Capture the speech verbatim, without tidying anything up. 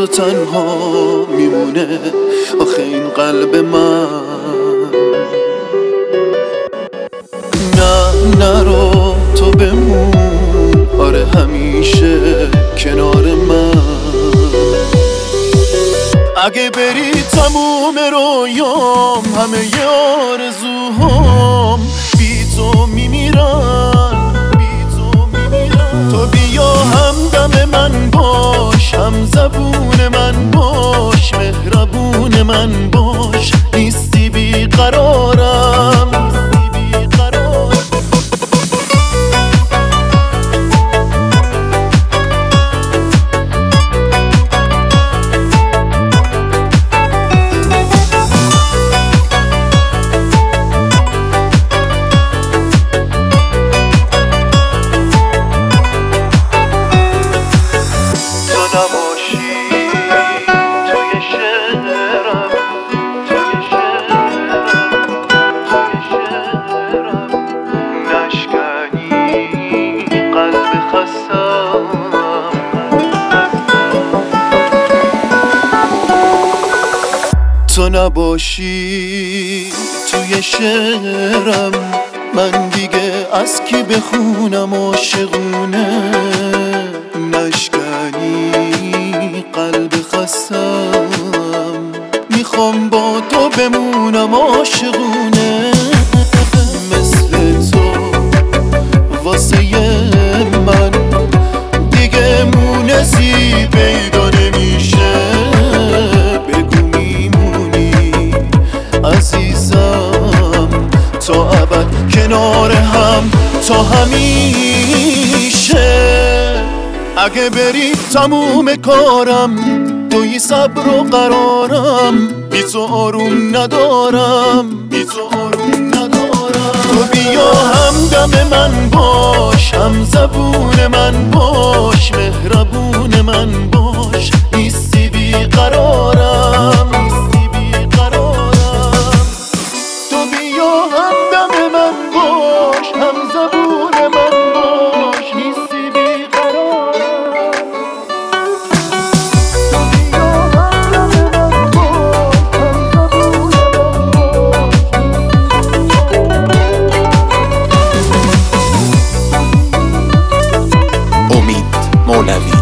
تنها میمونه آخه این قلب من. نه نرو تو بمون، آره همیشه کنار من. اگه بری تموم رویام، همه ی آرزوهام بی تو میمیرن، بی تو میمیرن. تو بیا همدم من باش، هم زبون من باش، مهربون من باش، نیستی بیقرارم. تو نباشی توی شعرم، من دیگه از کی بخونم عاشقونه. نشکنی قلب خستم، میخوام با تو بمونم عاشقونه. مثل تو واسه من دیگه مونسی پیدا نمیشه. عزیزم تا ابد کنار هم، تا همیشه. اگه بری تموم کارم، توی صبر و قرارم، بی تو آروم ندارم، بی تو آروم ندارم. تو بیا همدم من باش، هم زبون من باش، مهربون من باش، نیستی بیقرارم. امید مولوی.